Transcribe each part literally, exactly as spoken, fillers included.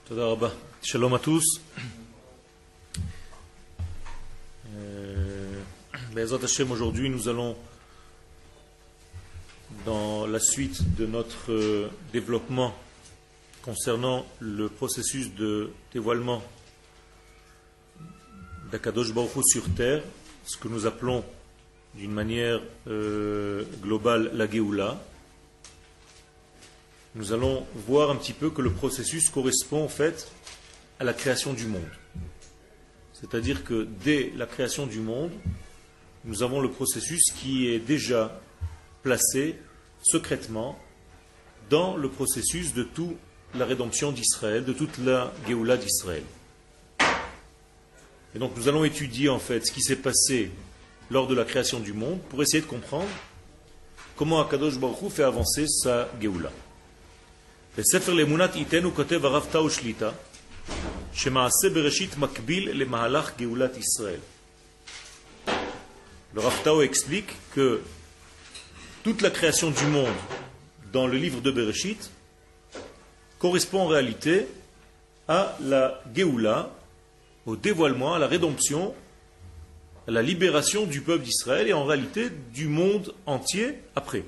Toda Rabba. Shalom à tous. Euh, Be'ezrat Hashem, aujourd'hui nous allons, dans la suite de notre euh, développement concernant le processus de dévoilement d'Akadosh Baruch Hu sur terre, ce que nous appelons d'une manière euh, globale la Géoula. Nous allons voir un petit peu que le processus correspond en fait à la création du monde. C'est-à-dire que dès la création du monde, nous avons le processus qui est déjà placé secrètement dans le processus de toute la rédemption d'Israël, de toute la Géoula d'Israël. Et donc nous allons étudier en fait ce qui s'est passé lors de la création du monde pour essayer de comprendre comment Akadosh Baruch Hu fait avancer sa Géoula. בספר לאמונת איתנו כותב הרב טאו שליטה שמעשה בראשית מקביל למהלך גאולת ישראל. Le Rav Tao explique que toute la création du monde dans le livre de Bereshit correspond en réalité à la Géoula, au dévoilement, à la rédemption, à la libération du peuple d'Israël et en réalité du monde entier après.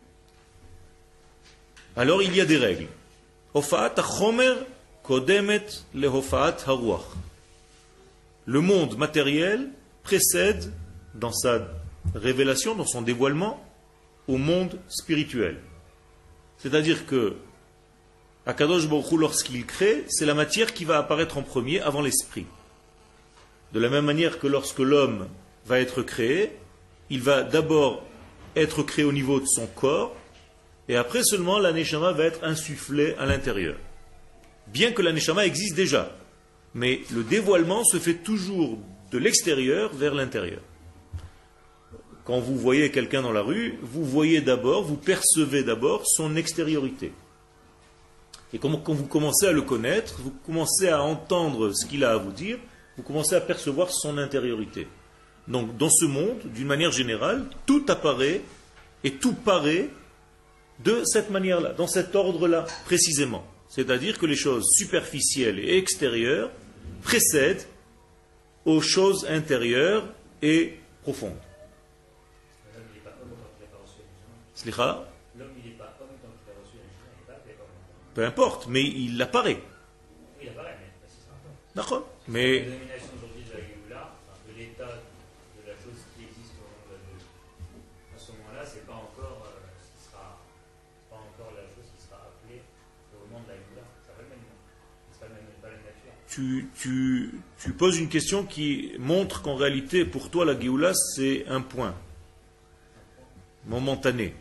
Alors il y a des règles. Hofa'at ha-chomer kodemet le-hofa'at ha-ruach. Le monde matériel précède dans sa révélation, dans son dévoilement, au monde spirituel. C'est-à-dire que Akadosh Baruch Hu, lorsqu'il crée, c'est la matière qui va apparaître en premier avant l'esprit. De la même manière que lorsque l'homme va être créé, il va d'abord être créé au niveau de son corps, et après seulement la Neshama va être insufflée à l'intérieur. Bien que la Neshama existe déjà, mais le dévoilement se fait toujours de l'extérieur vers l'intérieur. Quand vous voyez quelqu'un dans la rue, vous voyez d'abord, vous percevez d'abord son extériorité. Et quand vous commencez à le connaître, vous commencez à entendre ce qu'il a à vous dire, vous commencez à percevoir son intériorité. Donc dans ce monde, d'une manière générale, tout apparaît et tout paraît de cette manière-là, dans cet ordre-là, précisément. C'est-à-dire que les choses superficielles et extérieures précèdent aux choses intérieures et profondes. L'homme, il n'est pas homme quand il n'a pas reçu la Neshama. Slicha. L'homme, il n'est pas homme tant qu'il a reçu la Neshama, il n'est pas appelé homme. Peu importe, mais il apparaît. Oui, il apparaît, mais c'est ça. D'accord. La Mais dénomination aujourd'hui de la Géoula, enfin, de l'état de la chose qui existe au monde de, à ce moment-là, c'est pas encore, euh, ce sera, c'est pas encore la chose qui sera appelée au moment de la Géoula. Ça va le même nom. C'est pas le même, pas la même nature. tu, tu, tu poses une question qui montre qu'en réalité, pour toi, la Géoula, c'est un point momentané.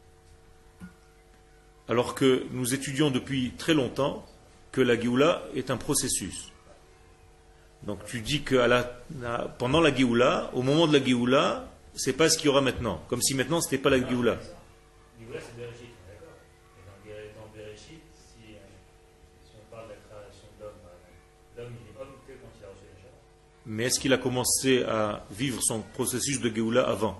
Alors que nous étudions depuis très longtemps que la Géoula est un processus. Donc tu dis que à la, à, pendant la Géoula, au moment de la Géoula, c'est pas ce qu'il y aura maintenant. Comme si maintenant c'était pas la Géoula. Géoula, c'est Bereshit, d'accord. Et dans, Ber- dans Bereshit, si, euh, si on parle de la création de l'homme, euh, l'homme il est homme que quand il a reçu la Neshama. Mais est-ce qu'il a commencé à vivre son processus de Géoula avant?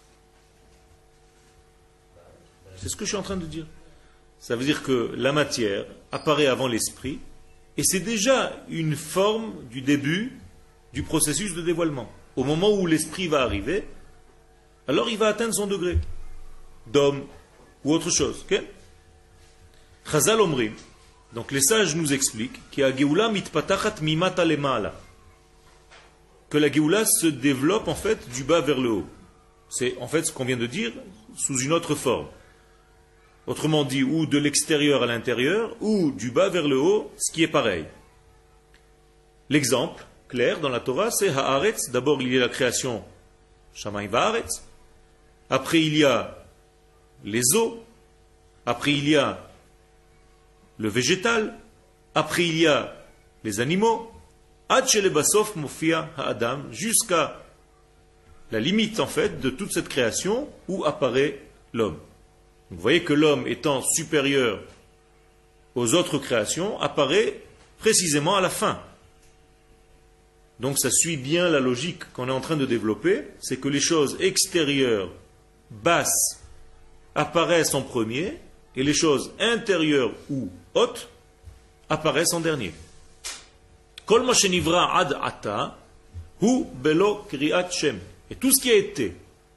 C'est ce que je suis en train de dire. Ça veut dire que la matière apparaît avant l'esprit, et c'est déjà une forme du début du processus de dévoilement. Au moment où l'esprit va arriver, alors il va atteindre son degré d'homme ou autre chose. Okay? Chazal Omrim, donc les sages nous expliquent que la Géoula mitpatachat mimata lema'ala, que la Géoula se développe en fait du bas vers le haut. C'est en fait ce qu'on vient de dire sous une autre forme. Autrement dit, ou de l'extérieur à l'intérieur, ou du bas vers le haut, ce qui est pareil. L'exemple clair dans la Torah, c'est Haaretz. D'abord, il y a la création Shamayim Va'aretz. Après, il y a les eaux. Après, il y a le végétal. Après, il y a les animaux. Ad shele basof mofia ha'adam, jusqu'à la limite, en fait, de toute cette création où apparaît l'homme. Vous voyez que l'homme étant supérieur aux autres créations apparaît précisément à la fin. Donc ça suit bien la logique qu'on est en train de développer, c'est que les choses extérieures, basses, apparaissent en premier, et les choses intérieures ou hautes apparaissent en dernier. Kol ma shenivra ad ata hu belo kriat shem. Et tout ce qui a été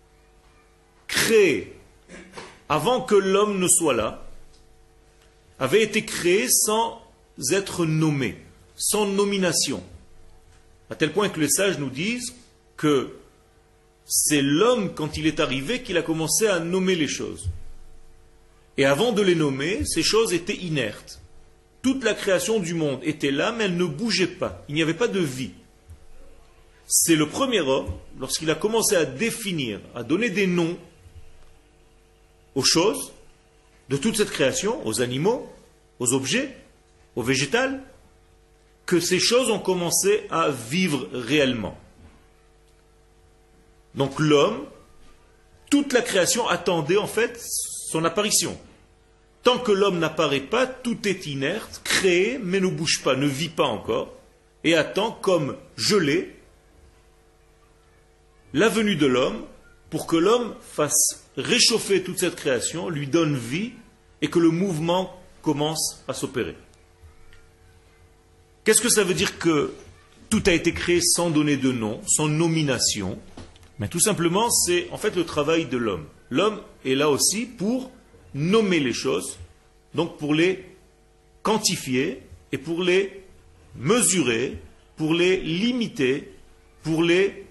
créé avant que l'homme ne soit là avait été créé sans être nommé, sans nomination. À tel point que les sages nous disent que c'est l'homme, quand il est arrivé, qu'il a commencé à nommer les choses. Et avant de les nommer, ces choses étaient inertes. Toute la création du monde était là, mais elle ne bougeait pas. Il n'y avait pas de vie. C'est le premier homme, lorsqu'il a commencé à définir, à donner des noms aux choses, de toute cette création, aux animaux, aux objets, aux végétales, que ces choses ont commencé à vivre réellement. Donc l'homme, toute la création attendait en fait son apparition. Tant que l'homme n'apparaît pas, tout est inerte, créé, mais ne bouge pas, ne vit pas encore, et attend comme gelé la venue de l'homme pour que l'homme fasse réchauffer toute cette création, lui donne vie, et que le mouvement commence à s'opérer. Qu'est-ce que ça veut dire que tout a été créé sans donner de nom, sans nomination? Mais tout simplement, c'est en fait le travail de l'homme. L'homme est là aussi pour nommer les choses, donc pour les quantifier et pour les mesurer, pour les limiter, pour les...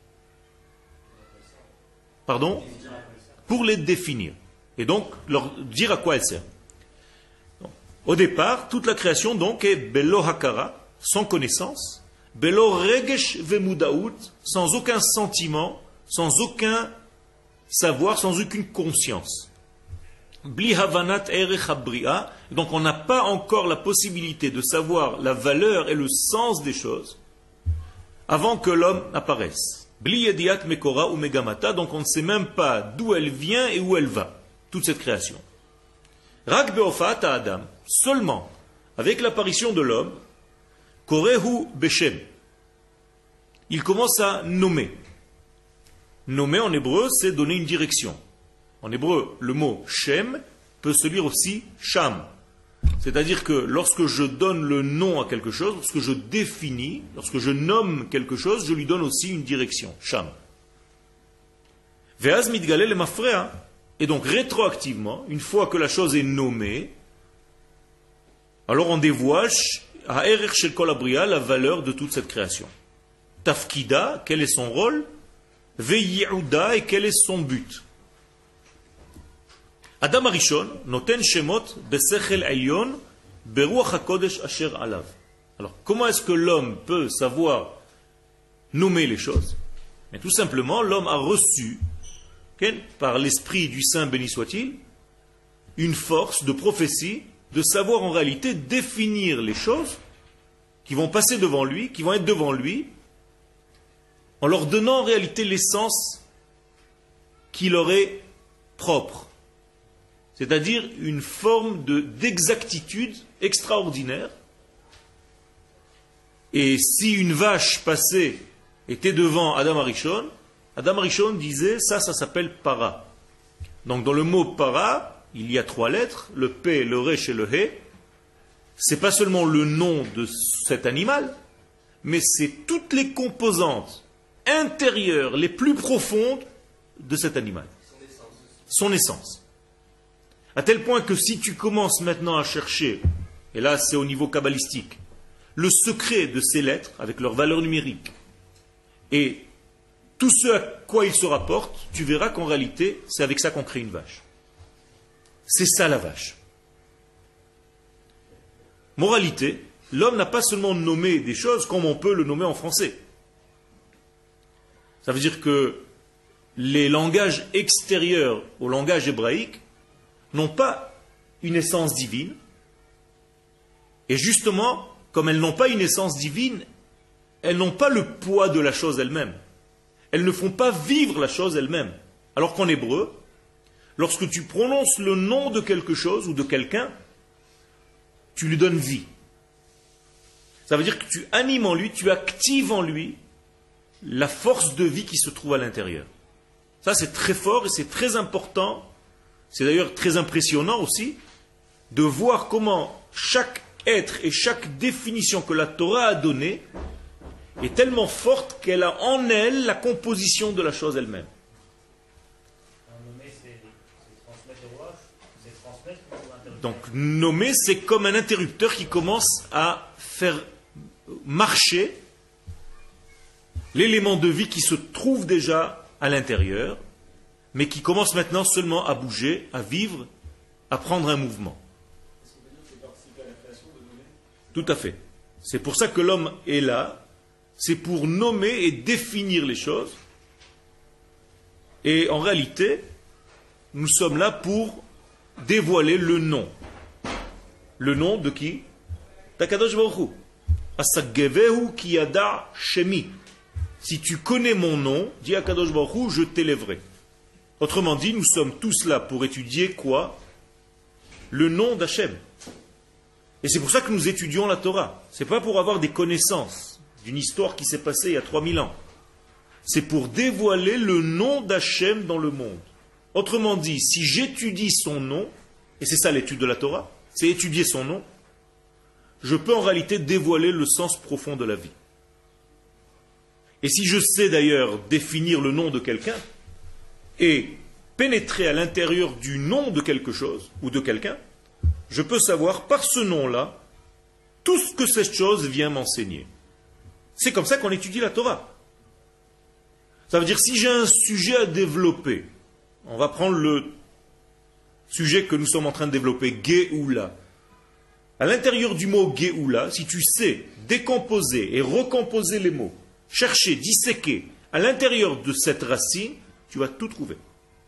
Pardon? Pour les définir. Et donc, leur dire à quoi elles servent. Donc, au départ, toute la création donc est belo hakara, sans connaissance, belo regesh vemudaout, sans aucun sentiment, sans aucun savoir, sans aucune conscience. Bli havanat erech habria, donc on n'a pas encore la possibilité de savoir la valeur et le sens des choses avant que l'homme apparaisse. Bli yediat mekora ou megamata, donc on ne sait même pas d'où elle vient et où elle va, toute cette création. Rak beofat Adam, seulement avec l'apparition de l'homme, korehu beshem, il commence à nommer. Nommer en hébreu, c'est donner une direction. En hébreu, le mot Shem peut se lire aussi Sham. C'est-à-dire que lorsque je donne le nom à quelque chose, lorsque je définis, lorsque je nomme quelque chose, je lui donne aussi une direction, Sham. Ve'az mitgale le mafrea. Et donc rétroactivement, une fois que la chose est nommée, alors on dévoile ha'erech shel kol habria, la valeur de toute cette création. Tafkida, quel est son rôle? Ve'yi'uda, et quel est son but? Adam Arishon noten shemot besechel elyon beruach hakodesh asher alav. Alors, comment est-ce que l'homme peut savoir nommer les choses? Mais tout simplement, l'homme a reçu, okay, par l'esprit du Saint béni soit-il, une force de prophétie, de savoir en réalité définir les choses qui vont passer devant lui, qui vont être devant lui, en leur donnant en réalité l'essence qui leur est propre. C'est-à-dire une forme de, d'exactitude extraordinaire. Et si une vache passée était devant Adam Arishon, Adam Arishon disait, ça, ça s'appelle para. Donc dans le mot para, il y a trois lettres, le P, le Resh et le He. C'est pas seulement le nom de cet animal, mais c'est toutes les composantes intérieures, les plus profondes de cet animal. Son essence. Son essence. À tel point que si tu commences maintenant à chercher, et là c'est au niveau kabbalistique, le secret de ces lettres, avec leur valeur numérique, et tout ce à quoi ils se rapportent, tu verras qu'en réalité, c'est avec ça qu'on crée une vache. C'est ça la vache. Moralité, l'homme n'a pas seulement nommé des choses comme on peut le nommer en français. Ça veut dire que les langages extérieurs au langage hébraïque n'ont pas une essence divine, et justement, comme elles n'ont pas une essence divine, elles n'ont pas le poids de la chose elle-même. Elles ne font pas vivre la chose elle-même. Alors qu'en hébreu, lorsque tu prononces le nom de quelque chose ou de quelqu'un, tu lui donnes vie. Ça veut dire que tu animes en lui, tu actives en lui la force de vie qui se trouve à l'intérieur. Ça, c'est très fort et c'est très important. C'est d'ailleurs très impressionnant aussi de voir comment chaque être et chaque définition que la Torah a donnée est tellement forte qu'elle a en elle la composition de la chose elle-même. Donc nommer, c'est comme un interrupteur qui commence à faire marcher l'élément de vie qui se trouve déjà à l'intérieur, mais qui commence maintenant seulement à bouger, à vivre, à prendre un mouvement. Tout à fait. C'est pour ça que l'homme est là, c'est pour nommer et définir les choses. Et en réalité, nous sommes là pour dévoiler le nom. Le nom de qui? D'Akadosh Baruch Hu. Asagevehu kiyada shemi. Si tu connais mon nom, dit Akadosh Baruch Hu, je t'élèverai. Autrement dit, nous sommes tous là pour étudier quoi? Le nom d'Hachem. Et c'est pour ça que nous étudions la Torah. C'est pas pour avoir des connaissances d'une histoire qui s'est passée il y a trois mille ans. C'est pour dévoiler le nom d'Hachem dans le monde. Autrement dit, si j'étudie son nom, et c'est ça l'étude de la Torah, c'est étudier son nom, je peux en réalité dévoiler le sens profond de la vie. Et si je sais d'ailleurs définir le nom de quelqu'un, et pénétrer à l'intérieur du nom de quelque chose, ou de quelqu'un, je peux savoir par ce nom-là tout ce que cette chose vient m'enseigner. C'est comme ça qu'on étudie la Torah. Ça veut dire, si j'ai un sujet à développer, on va prendre le sujet que nous sommes en train de développer, Géoula. À l'intérieur du mot Géoula, si tu sais décomposer et recomposer les mots, chercher, disséquer, à l'intérieur de cette racine, tu vas tout trouver.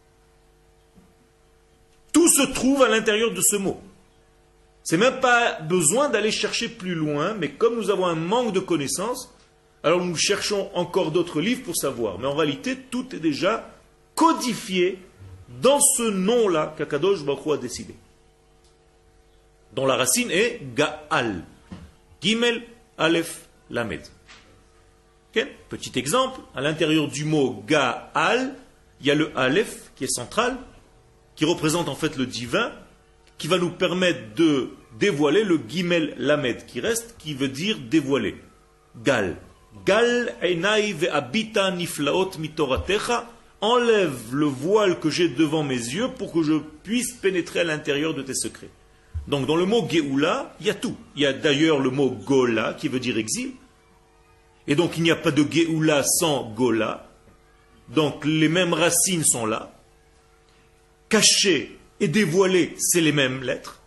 Tout se trouve à l'intérieur de ce mot. C'est même pas besoin d'aller chercher plus loin, mais comme nous avons un manque de connaissances, alors nous cherchons encore d'autres livres pour savoir. Mais en réalité, tout est déjà codifié dans ce nom-là qu'Akadosh Baruch Hu a décidé. Dont la racine est Gaal. Gimel, Aleph, Lamed. Okay? Petit exemple, à l'intérieur du mot Gaal, il y a le Aleph qui est central, qui représente en fait le divin, qui va nous permettre de dévoiler le Gimel Lamed qui reste, qui veut dire dévoiler. Gal. Gal einai ve'abita niflaot mitoratecha. Enlève le voile que j'ai devant mes yeux pour que je puisse pénétrer à l'intérieur de tes secrets. Donc dans le mot Géoula, il y a tout. Il y a d'ailleurs le mot Gola qui veut dire exil. Et donc il n'y a pas de Géoula sans Gola. Donc les mêmes racines sont là. Caché et dévoilé, c'est les mêmes lettres.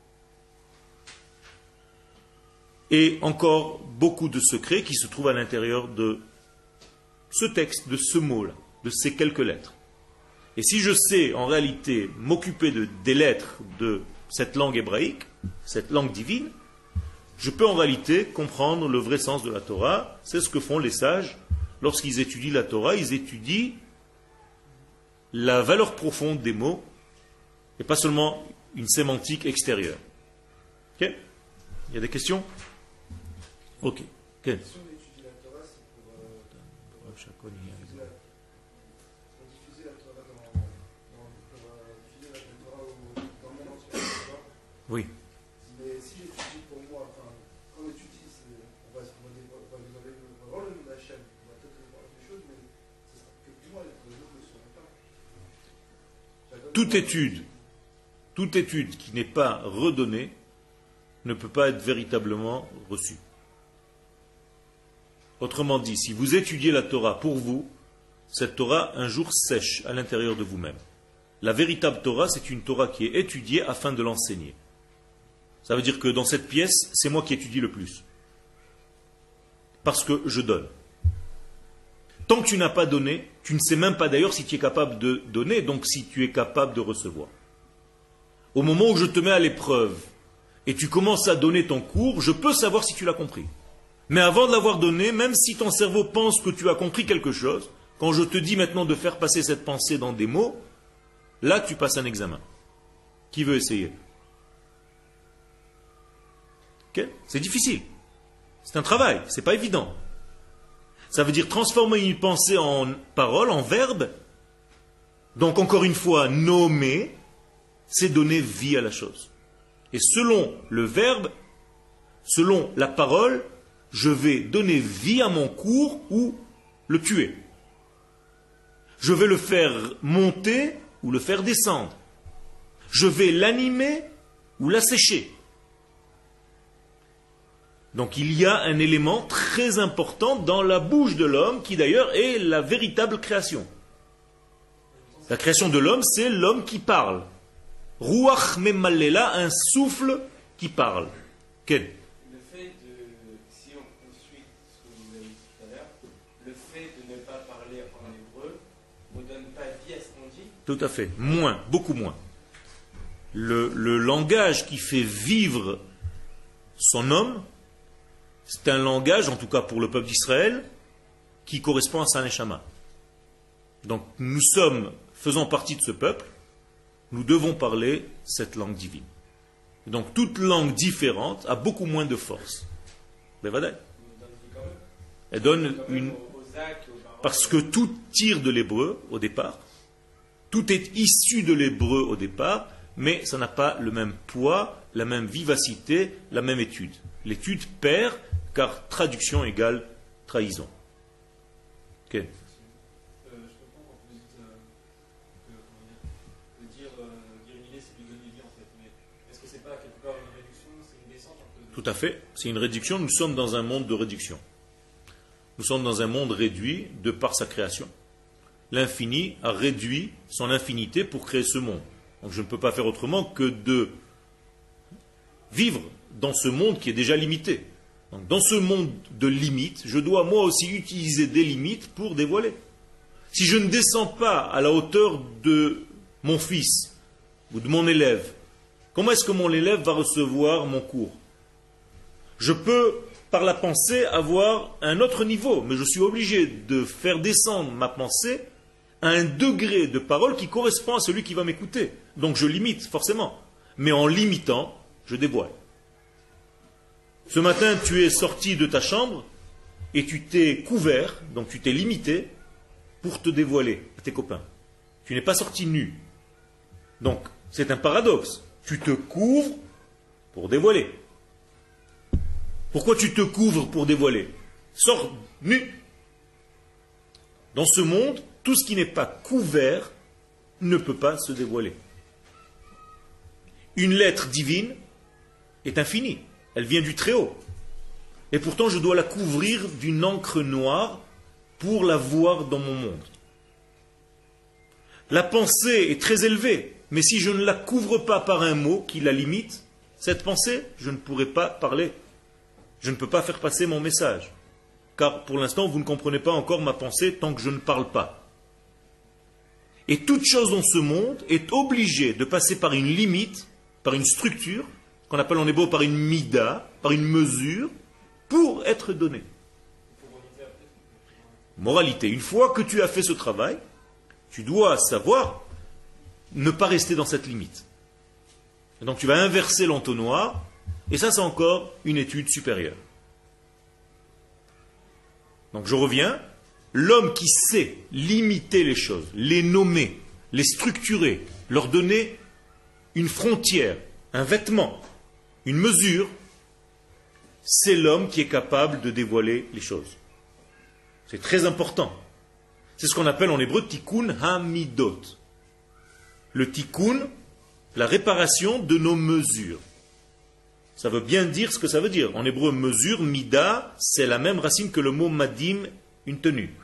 Et encore beaucoup de secrets qui se trouvent à l'intérieur de ce texte, de ce mot-là, de ces quelques lettres. Et si je sais en réalité m'occuper de, des lettres de cette langue hébraïque, cette langue divine, je peux en réalité comprendre le vrai sens de la Torah. C'est ce que font les sages. Lorsqu'ils étudient la Torah, ils étudient la valeur profonde des mots et pas seulement une sémantique extérieure. Ok? Il y a des questions? Ok. Okay. Oui. Mais si j'étudie pour moi, enfin, quand on étudie, on va, on va, on va nous enlever, on va voir le nom d'Hachem, on va peut-être voir des choses, mais ce sera que pour moi, les autres ne seront pas. Toute étude, toute étude qui n'est pas redonnée ne peut pas être véritablement reçue. Autrement dit, si vous étudiez la Torah pour vous, cette Torah un jour sèche à l'intérieur de vous-même. La véritable Torah, c'est une Torah qui est étudiée afin de l'enseigner. Ça veut dire que dans cette pièce, c'est moi qui étudie le plus. Parce que je donne. Tant que tu n'as pas donné, tu ne sais même pas d'ailleurs si tu es capable de donner, donc si tu es capable de recevoir. Au moment où je te mets à l'épreuve et tu commences à donner ton cours, je peux savoir si tu l'as compris. Mais avant de l'avoir donné, même si ton cerveau pense que tu as compris quelque chose, quand je te dis maintenant de faire passer cette pensée dans des mots, là tu passes un examen. Qui veut essayer? Okay? C'est difficile. C'est un travail, c'est pas évident. Ça veut dire transformer une pensée en parole, en verbe. Donc encore une fois, nommer, c'est donner vie à la chose. Et selon le verbe, Selon la parole, je vais donner vie à mon cours ou le tuer. Je vais le faire monter ou le faire descendre. Je vais l'animer ou l'assécher. Donc il y a un élément très important dans la bouche de l'homme qui d'ailleurs est la véritable création. La création de l'homme, c'est l'homme qui parle. Ruach memallela, un souffle qui parle. Quel ? Le fait de, si on poursuit ce que vous avez dit tout à l'heure, le fait de ne pas parler en hébreu ne donne pas vie à ce qu'on dit. Tout à fait. Moins, beaucoup moins. Le, le langage qui fait vivre son homme, c'est un langage, en tout cas pour le peuple d'Israël, qui correspond à sa neshama. Donc nous sommes, faisant partie de ce peuple, nous devons parler cette langue divine. Donc toute langue différente a beaucoup moins de force. Elle donne une... Parce que tout tire de l'hébreu au départ, tout est issu de l'hébreu au départ, mais ça n'a pas le même poids, la même vivacité, la même étude. L'étude perd, car traduction égale trahison. Ok. Euh, je comprends quand vous dites euh, que, comment dire, de dire euh, guériminer, c'est lui donner vie en fait. Mais est-ce que c'est pas quelque part une réduction, c'est une descente un peu de... Tout à fait. C'est une réduction. Nous sommes dans un monde de réduction. Nous sommes dans un monde réduit de par sa création. L'infini a réduit son infinité pour créer ce monde. Donc je ne peux pas faire autrement que de vivre dans ce monde qui est déjà limité. Donc, dans ce monde de limites, je dois moi aussi utiliser des limites pour dévoiler. Si je ne descends pas à la hauteur de mon fils ou de mon élève, comment est-ce que mon élève va recevoir mon cours? Je peux, par la pensée, avoir un autre niveau, mais je suis obligé de faire descendre ma pensée à un degré de parole qui correspond à celui qui va m'écouter. Donc je limite, forcément. Mais en limitant, je dévoile. Ce matin, tu es sorti de ta chambre et tu t'es couvert, donc tu t'es limité pour te dévoiler à tes copains. Tu n'es pas sorti nu. Donc, c'est un paradoxe. Tu te couvres pour dévoiler. Pourquoi tu te couvres pour dévoiler? Sors nu. Dans ce monde, tout ce qui n'est pas couvert ne peut pas se dévoiler. Une lettre divine est infinie. Elle vient du Très-Haut. Et pourtant, je dois la couvrir d'une encre noire pour la voir dans mon monde. La pensée est très élevée, mais si je ne la couvre pas par un mot qui la limite, cette pensée, je ne pourrai pas parler. Je ne peux pas faire passer mon message. Car pour l'instant, vous ne comprenez pas encore ma pensée tant que je ne parle pas. Et toute chose dans ce monde est obligée de passer par une limite, par une structure, qu'on appelle en hébreu par une mida, par une mesure, pour être donné. Moralité, une fois que tu as fait ce travail, tu dois savoir ne pas rester dans cette limite. Et donc tu vas inverser l'entonnoir, et ça c'est encore une étude supérieure. Donc je reviens, l'homme qui sait limiter les choses, les nommer, les structurer, leur donner une frontière, un vêtement, une mesure, c'est l'homme qui est capable de dévoiler les choses. C'est très important. C'est ce qu'on appelle en hébreu tikkun hamidot. Le tikkun, la réparation de nos mesures. Ça veut bien dire ce que ça veut dire. En hébreu, mesure, mida, c'est la même racine que le mot madim, une tenue.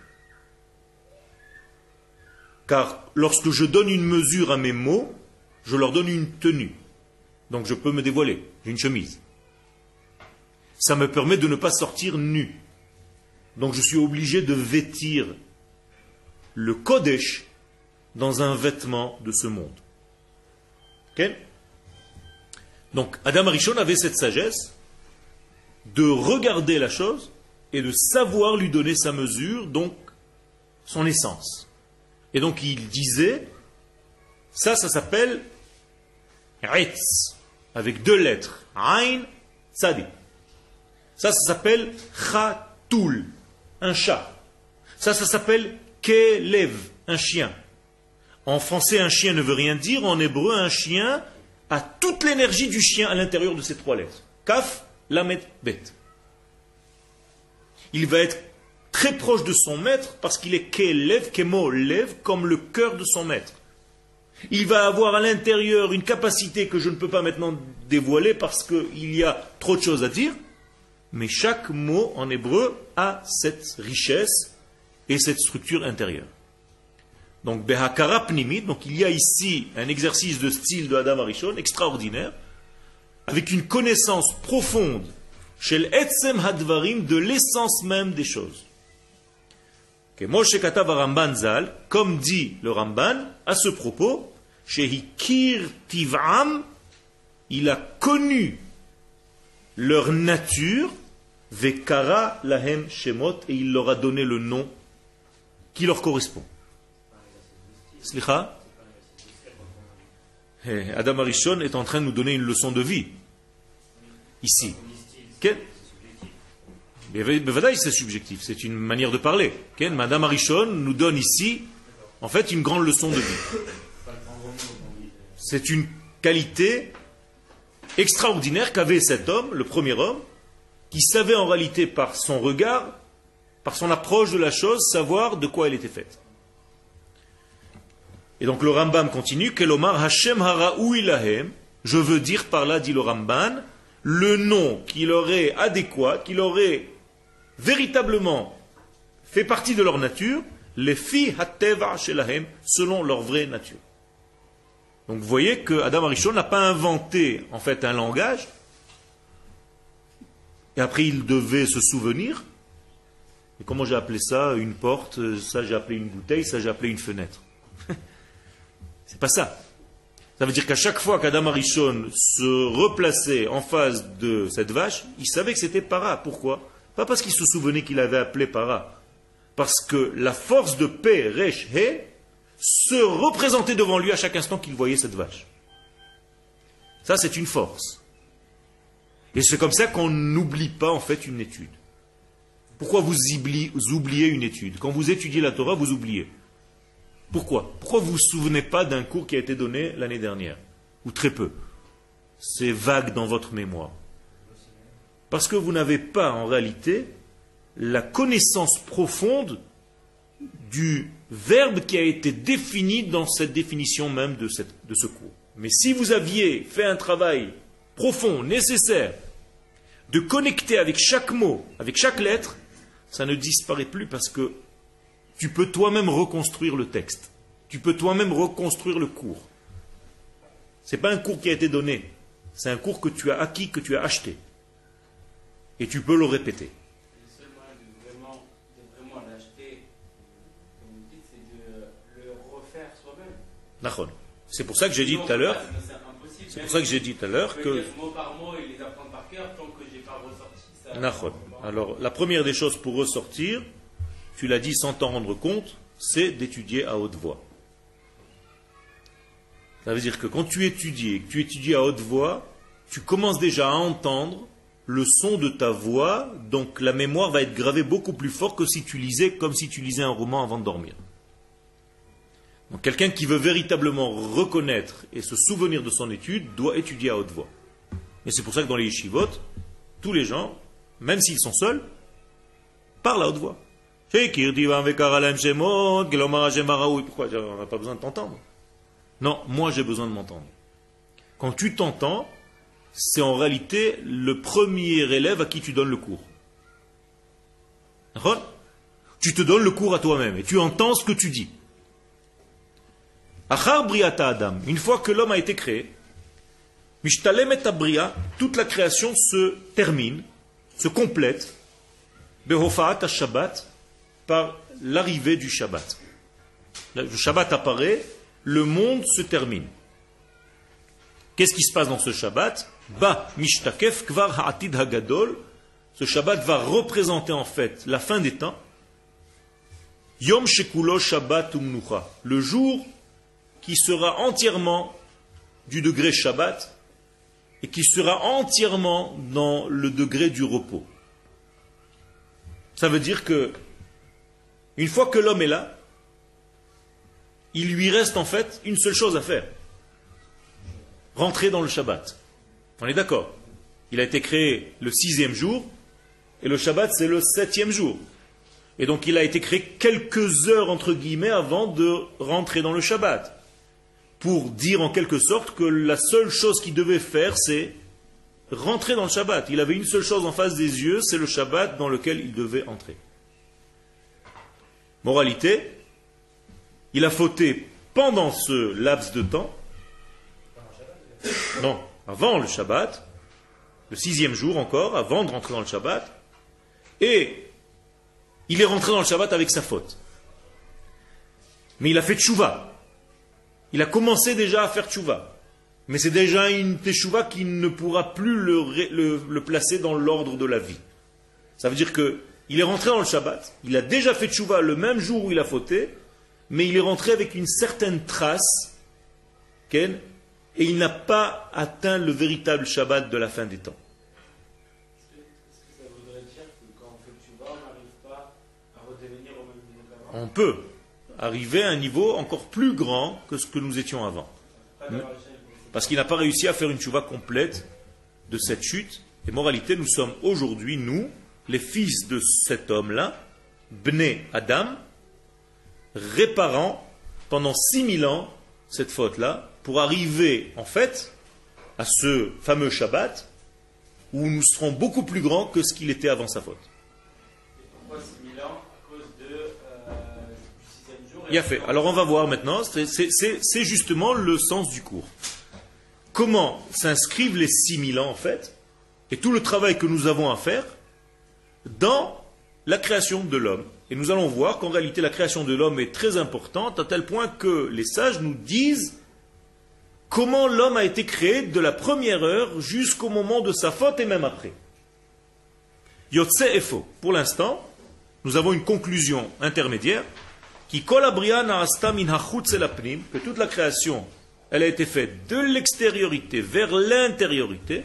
Car lorsque je donne une mesure à mes mots, je leur donne une tenue. Donc je peux me dévoiler. J'ai une chemise. Ça me permet de ne pas sortir nu. Donc je suis obligé de vêtir le Kodesh dans un vêtement de ce monde. Ok? Donc Adam Arishon avait cette sagesse de regarder la chose et de savoir lui donner sa mesure, donc son essence. Et donc il disait, ça, ça s'appelle Etz, avec deux lettres, Ain, Tzadi. Ça, ça s'appelle Chatoul, un chat. Ça, ça s'appelle Kelev, un chien. En français, un chien ne veut rien dire. En hébreu, un chien a toute l'énergie du chien à l'intérieur de ces trois lettres. Kaf, lamet bet. Il va être très proche de son maître parce qu'il est kelev, kemo lev, comme le cœur de son maître. Il va avoir à l'intérieur une capacité que je ne peux pas maintenant dévoiler parce qu'il y a trop de choses à dire, mais chaque mot en hébreu a cette richesse et cette structure intérieure. Donc, Behakara Pnimit, donc il y a ici un exercice de style de Adam Arishon extraordinaire, avec une connaissance profonde chez l'Etzem Hadvarim de l'essence même des choses. Moshe Katav Ramban Zal, comme dit le Ramban, à ce propos, chez Hikir Tiv'am, il a connu leur nature, Vekara Lahem Shemot, et il leur a donné le nom qui leur correspond. Slicha, Adam Arishon est en train de nous donner une leçon de vie. Ici. Quel c'est subjectif, c'est une manière de parler. Madame Arishon nous donne ici, en fait, une grande leçon de vie. C'est une qualité extraordinaire qu'avait cet homme, le premier homme, qui savait en réalité par son regard, par son approche de la chose, savoir de quoi elle était faite. Et donc le Rambam continue, Kelomar Hashem Haraoui Lahem, je veux dire par là, dit le Ramban, le nom qui leur est adéquat, qui leur est véritablement fait partie de leur nature, les fi hateva shelahem, selon leur vraie nature. Donc vous voyez que Adam Arishon n'a pas inventé en fait un langage, et après il devait se souvenir. Et comment j'ai appelé ça? Une porte, ça j'ai appelé une bouteille, ça j'ai appelé une fenêtre. C'est pas ça. Ça veut dire qu'à chaque fois qu'Adam Arishon se replaçait en face de cette vache, il savait que c'était Para. Pourquoi? Pas parce qu'il se souvenait qu'il avait appelé Para. Parce que la force de Pe, Resh, He se représentait devant lui à chaque instant qu'il voyait cette vache. Ça, c'est une force. Et c'est comme ça qu'on n'oublie pas en fait une étude. Pourquoi vous oubliez une étude? Quand vous étudiez la Torah, vous oubliez. Pourquoi? Pourquoi vous ne vous souvenez pas d'un cours qui a été donné l'année dernière? Ou très peu? C'est vague dans votre mémoire. Parce que vous n'avez pas en réalité la connaissance profonde du verbe qui a été défini dans cette définition même de, cette, de ce cours. Mais si vous aviez fait un travail profond, nécessaire, de connecter avec chaque mot, avec chaque lettre, ça ne disparaît plus parce que tu peux toi-même reconstruire le texte. Tu peux toi-même reconstruire le cours. Ce n'est pas un cours qui a été donné. C'est un cours que tu as acquis, que tu as acheté. Et tu peux le répéter. Le seul moyen de vraiment, de vraiment l'acheter, comme vous dites, c'est de le refaire soi-même. D'accord. C'est pour ça que j'ai dit tout à l'heure. C'est pour ça que j'ai dit tout à l'heure que. Mot par mot et les apprendre par cœur tant que j'ai pas ressorti ça. D'accord. Alors, la première des choses pour ressortir, tu l'as dit sans t'en rendre compte, c'est d'étudier à haute voix. Ça veut dire que quand tu étudies et que tu étudies à haute voix, tu commences déjà à entendre le son de ta voix, donc la mémoire va être gravée beaucoup plus fort que si tu lisais comme si tu lisais un roman avant de dormir. Donc quelqu'un qui veut véritablement reconnaître et se souvenir de son étude doit étudier à haute voix. Et c'est pour ça que dans les yeshivot, tous les gens, même s'ils sont seuls, parlent à haute voix. Pourquoi? On n'a pas besoin de t'entendre. Non, moi j'ai besoin de m'entendre. Quand tu t'entends, c'est en réalité le premier élève à qui tu donnes le cours. Tu te donnes le cours à toi-même et tu entends ce que tu dis. Achar briata Adam, une fois que l'homme a été créé, mishtalem et abria, toute la création se termine, se complète, behofaat ha-shabbat, par l'arrivée du Shabbat. Le Shabbat apparaît, le monde se termine. Qu'est-ce qui se passe dans ce Shabbat? Ba mishtakef kvar ha'atid hagadol. Ce Shabbat va représenter en fait la fin des temps. Yom shekulo Shabbat umnucha. Le jour qui sera entièrement du degré Shabbat et qui sera entièrement dans le degré du repos. Ça veut dire que une fois que l'homme est là, il lui reste en fait une seule chose à faire. Rentrer dans le Shabbat. On est d'accord? il a été créé le sixième jour, et le Shabbat c'est le septième jour. Et donc il a été créé quelques heures entre guillemets avant de rentrer dans le Shabbat. Pour dire en quelque sorte que la seule chose qu'il devait faire c'est rentrer dans le Shabbat. Il avait une seule chose en face des yeux, c'est le Shabbat dans lequel il devait entrer. Moralité, il a fauté pendant ce laps de temps. Non, avant le Shabbat, le sixième jour encore, avant de rentrer dans le Shabbat, et il est rentré dans le Shabbat avec sa faute. Mais il a fait tchouva. Il a commencé déjà à faire tchouva. Mais c'est déjà une tchouva qui ne pourra plus le, le, le placer dans l'ordre de la vie. Ça veut dire que il est rentré dans le Shabbat, il a déjà fait tchouva le même jour où il a fauté, mais il est rentré avec une certaine trace, Ken, et il n'a pas atteint le véritable Shabbat de la fin des temps. Est-ce que ça voudrait dire que quand on fait tchouva, on n'arrive pas à redevenir au même niveau qu'avant? On peut arriver à un niveau encore plus grand que ce que nous étions avant. Parce qu'il n'a pas réussi à faire une tchouva complète de cette chute. Et moralité, nous sommes aujourd'hui, nous, les fils de cet homme-là, Bnei Adam, réparant pendant six mille ans cette faute-là, pour arriver en fait à ce fameux Shabbat où nous serons beaucoup plus grands que ce qu'il était avant sa faute. Et pourquoi six mille ans? À cause de, euh, du sixième jour. Il y a fait. Alors on va voir maintenant, c'est, c'est, c'est, c'est justement le sens du cours. Comment s'inscrivent les six mille ans en fait, et tout le travail que nous avons à faire dans la création de l'homme. Et nous allons voir qu'en réalité la création de l'homme est très importante à tel point que les sages nous disent comment l'homme a été créé de la première heure jusqu'au moment de sa faute et même après. Yotse Efo. Pour l'instant, nous avons une conclusion intermédiaire qui que toute la création elle a été faite de l'extériorité vers l'intériorité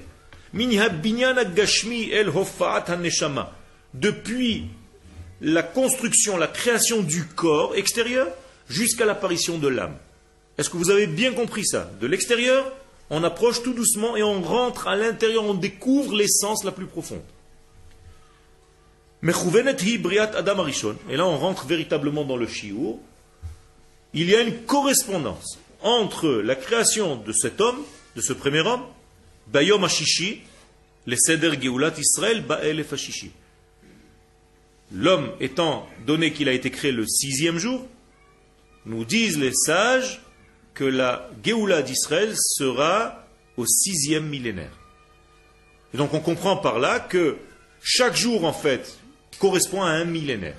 depuis la construction, la création du corps extérieur jusqu'à l'apparition de l'âme. Est-ce que vous avez bien compris ça? De l'extérieur, on approche tout doucement et on rentre à l'intérieur, on découvre l'essence la plus profonde. Et là on rentre véritablement dans le shiur. Il y a une correspondance entre la création de cet homme, de ce premier homme, Bayom Hashishi, le Seder Geulat Israël, Ba'elef Hashishi. L'homme étant donné qu'il a été créé le sixième jour, nous disent les sages que la Géoula d'Israël sera au sixième millénaire. Et donc on comprend par là que chaque jour en fait correspond à un millénaire.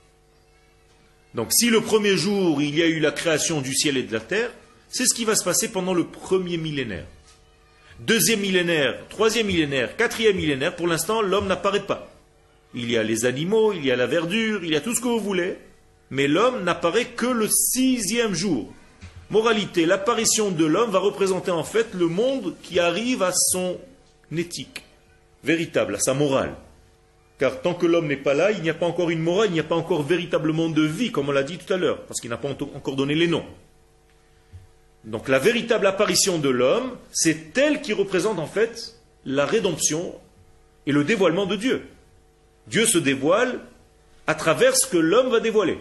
Donc si le premier jour il y a eu la création du ciel et de la terre, c'est ce qui va se passer pendant le premier millénaire. Deuxième millénaire, troisième millénaire, quatrième millénaire, pour l'instant l'homme n'apparaît pas. Il y a les animaux, il y a la verdure, il y a tout ce que vous voulez, mais l'homme n'apparaît que le sixième jour. Moralité, l'apparition de l'homme va représenter en fait le monde qui arrive à son éthique véritable, à sa morale. Car tant que l'homme n'est pas là, il n'y a pas encore une morale, il n'y a pas encore véritablement de vie, comme on l'a dit tout à l'heure, parce qu'il n'a pas encore donné les noms. Donc la véritable apparition de l'homme, c'est elle qui représente en fait la rédemption et le dévoilement de Dieu. Dieu se dévoile à travers ce que l'homme va dévoiler.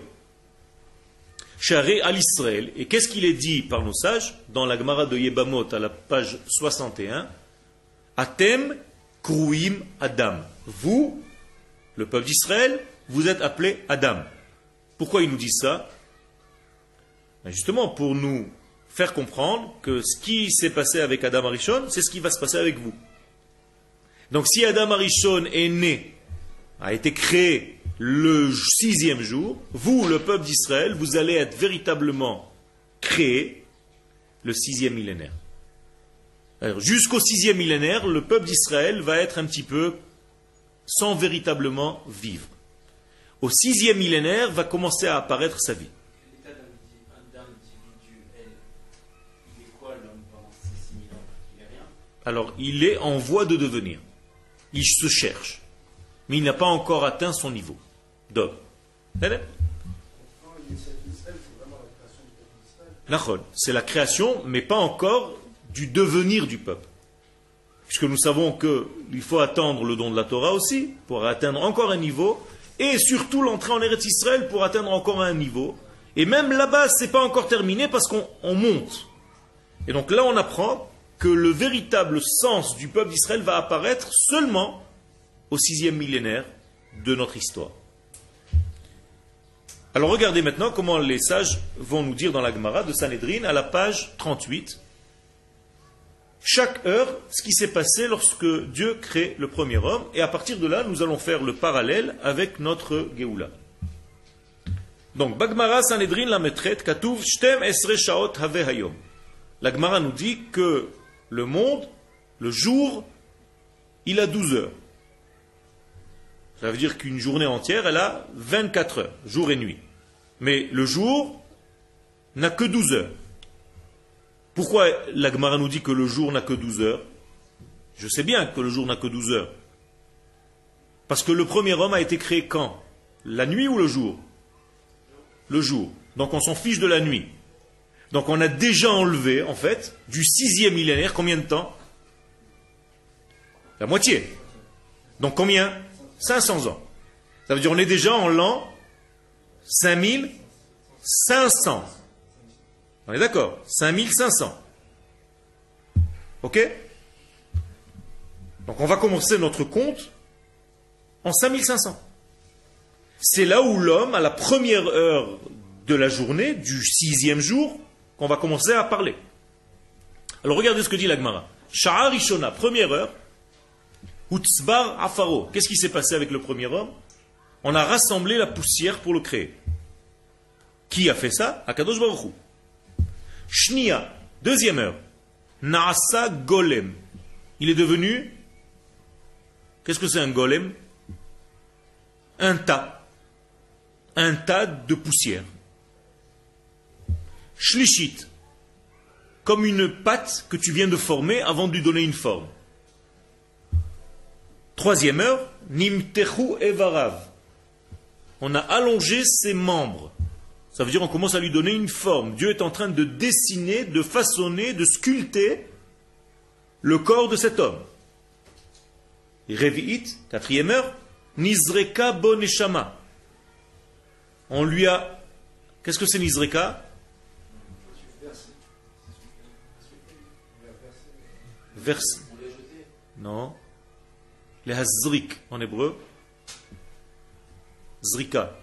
Charé à l'Israël. Et qu'est-ce qu'il est dit par nos sages dans la Gemara de Yebamot à la page soixante et un? Atem kruim Adam. Vous, le peuple d'Israël, vous êtes appelés Adam. Pourquoi ils nous disent ça? Justement pour nous faire comprendre que ce qui s'est passé avec Adam Arishon, c'est ce qui va se passer avec vous. Donc si Adam Arishon est né, a été créé le sixième jour, vous, le peuple d'Israël, vous allez être véritablement créé le sixième millénaire. Alors, jusqu'au sixième millénaire, le peuple d'Israël va être un petit peu sans véritablement vivre. Au sixième millénaire va commencer à apparaître sa vie. L'état d'individuel, il est quoi l'homme pendant ces six mille ans? Il est rien. Alors, il est en voie de devenir. Il se cherche. Mais il n'a pas encore atteint son niveau d'homme. C'est la création, mais pas encore du devenir du peuple. puisque nous savons qu'il faut attendre le don de la Torah aussi, pour atteindre encore un niveau, et surtout l'entrée en Eretz Israël pour atteindre encore un niveau. Et même là-bas, ce n'est pas encore terminé parce qu'on on monte. Et donc là, on apprend que le véritable sens du peuple d'Israël va apparaître seulement au sixième millénaire de notre histoire. Alors regardez maintenant comment les sages vont nous dire dans la Gemara de Sanhedrin, à la page trente-huit, chaque heure, ce qui s'est passé lorsque Dieu crée le premier homme, et à partir de là, nous allons faire le parallèle avec notre Géoula. Donc, Bagmara Sanhedrin la Metret, Katuv, Shtem Esre Shaot Have Hayom. La Gemara nous dit que le monde, le jour, il a douze heures. Ça veut dire qu'une journée entière, elle a vingt-quatre heures, jour et nuit. Mais le jour n'a que douze heures. Pourquoi la Gemara nous dit que le jour n'a que douze heures? Je sais bien que le jour n'a que douze heures. Parce que le premier homme a été créé quand? La nuit ou le jour? Le jour. Donc on s'en fiche de la nuit. Donc on a déjà enlevé, en fait, du sixième millénaire, combien de temps? La moitié. Donc combien? cinq cents ans. Ça veut dire qu'on est déjà en l'an cinq mille cinq cents. On est d'accord? cinq mille cinq cents. Ok? Donc on va commencer notre compte en cinq mille cinq cents. C'est là où l'homme, à la première heure de la journée, du sixième jour, qu'on va commencer à parler. Alors regardez ce que dit la Gemara. Sha'a Rishona, première heure, Utzbar Afaro. Qu'est-ce qui s'est passé avec le premier homme? On a rassemblé la poussière pour le créer. Qui a fait ça? Akadosh Baruch Hu. Shnia, deuxième heure, Naasa Golem. Il est devenu, qu'est-ce que c'est un golem? Un tas. Un tas de poussière. Shlishit, comme une pâte que tu viens de former avant de lui donner une forme. Troisième heure, Nimtechu Evarav. On a allongé ses membres. Ça veut dire qu'on commence à lui donner une forme. Dieu est en train de dessiner, de façonner, de sculpter le corps de cet homme. Revi'it, quatrième heure, Nizreka Boneshama. On lui a... Qu'est-ce que c'est Nizreka? Verse. Non. Les hazrik en hébreu. Zrika.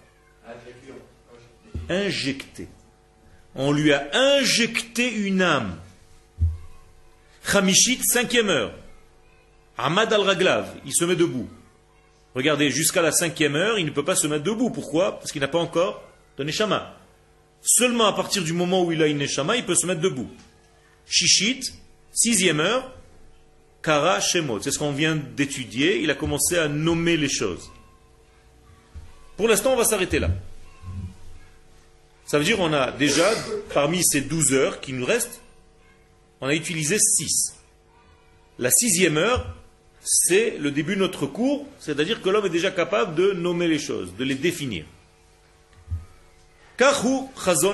Injecté. On lui a injecté une âme. Chamishit, cinquième heure. Ahmad al-Raglav, il se met debout. Regardez, jusqu'à la cinquième heure, il ne peut pas se mettre debout. Pourquoi? Parce qu'il n'a pas encore de neshama. Seulement à partir du moment où il a une neshama, il peut se mettre debout. Shishit, sixième heure. Kara Shemot, c'est ce qu'on vient d'étudier. Il a commencé à nommer les choses. Pour l'instant, on va s'arrêter là. Ça veut dire qu'on a déjà, parmi ces douze heures qui nous restent, on a utilisé six. La sixième heure, c'est le début de notre cours, c'est-à-dire que l'homme est déjà capable de nommer les choses, de les définir. On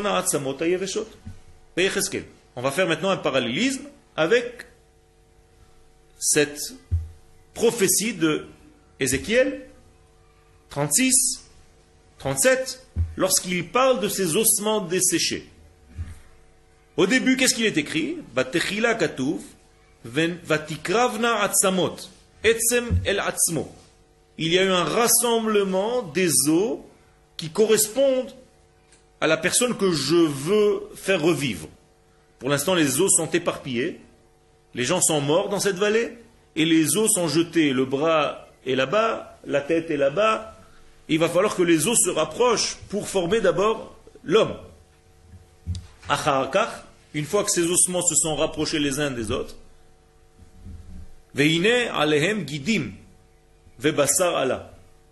va faire maintenant un parallélisme avec cette prophétie de Ézéchiel trente-six, trente-sept, lorsqu'il parle de ces ossements desséchés. Au début, qu'est-ce qu'il est écrit? Batechila katuv, vatikravna atzamot, etzem el atzmo. Il y a eu un rassemblement des os qui correspondent à la personne que je veux faire revivre. Pour l'instant, les os sont éparpillés. Les gens sont morts dans cette vallée et les os sont jetés. Le bras est là-bas, la tête est là-bas. Il va falloir que les os se rapprochent pour former d'abord l'homme. Acharkach, une fois que ces ossements se sont rapprochés les uns des autres, veine alehem gidim vebassar ala.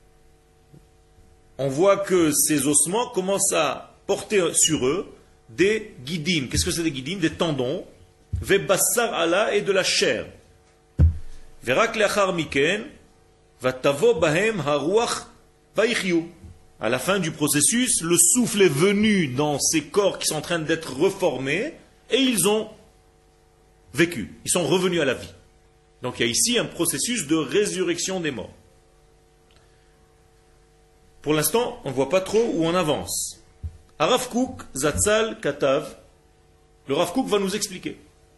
On voit que ces ossements commencent à porter sur eux des gidim. Qu'est-ce que c'est des gidim? Des tendons. Vebassar ala et de la chair. Verak leachar miken vatavo bahem haruach vaichiu. À la fin du processus, le souffle est venu dans ces corps qui sont en train d'être reformés et ils ont vécu. Ils sont revenus à la vie. Donc il y a ici un processus de résurrection des morts. Pour l'instant, on ne voit pas trop où on avance. Rav Kook, Zatzal, Katav, le Rav Kook va nous expliquer.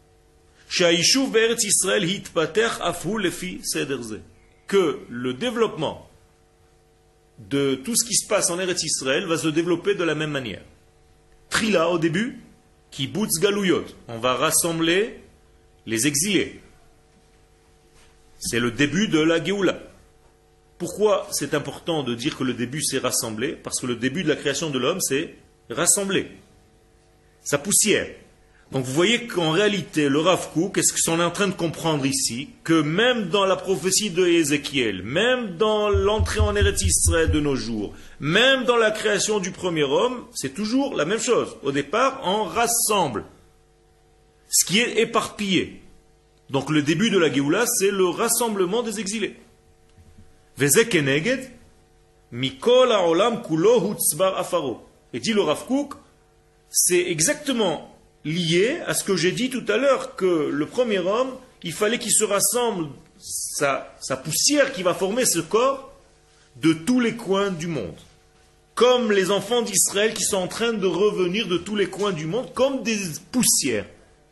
Que le développement de tout ce qui se passe en Eretz Israël va se développer de la même manière. Trila au début, Kibbutz Galuyot, on va rassembler les exilés. C'est le début de la Géoula. Pourquoi c'est important de dire que le début c'est rassembler? Parce que le début de la création de l'homme c'est rassembler sa poussière. Donc vous voyez qu'en réalité, le Rav Kook, qu'est-ce qu'on est en train de comprendre ici? Que même dans la prophétie de Ézéchiel, même dans l'entrée en Eretz Israël de nos jours, même dans la création du premier homme, c'est toujours la même chose. Au départ, on rassemble ce qui est éparpillé. Donc le début de la Géoula, c'est le rassemblement des exilés. Vezek keneged, mikol ha'olam kulo hutzbar afaro. Et dit le Rav Kook, c'est exactement lié à ce que j'ai dit tout à l'heure, que le premier homme, il fallait qu'il se rassemble sa, sa poussière qui va former ce corps de tous les coins du monde. Comme les enfants d'Israël qui sont en train de revenir de tous les coins du monde, comme des poussières.